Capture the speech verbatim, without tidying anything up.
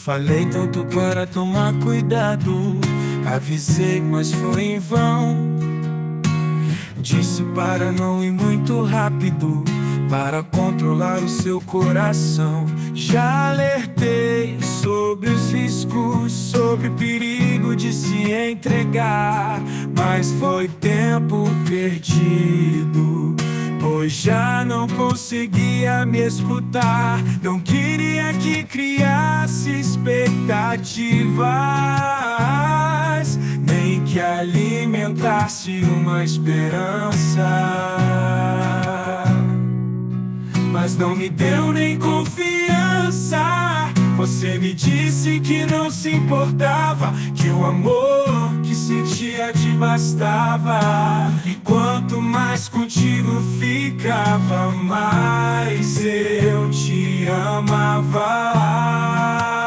Falei tanto para tomar cuidado, avisei, mas foi em vão. Disse para não ir muito rápido, para controlar o seu coração. Já alertei sobre os riscos, sobre o perigo de se entregar, mas foi tempo perdido, pois já não conseguia me escutar. Não queria que criasse expectativas, nem que alimentasse uma esperança. Mas não me deu nem confiança. Você me disse que não se importava, que o amor que sentia te bastava. E quanto mais contigo ficava, mais eu te amava.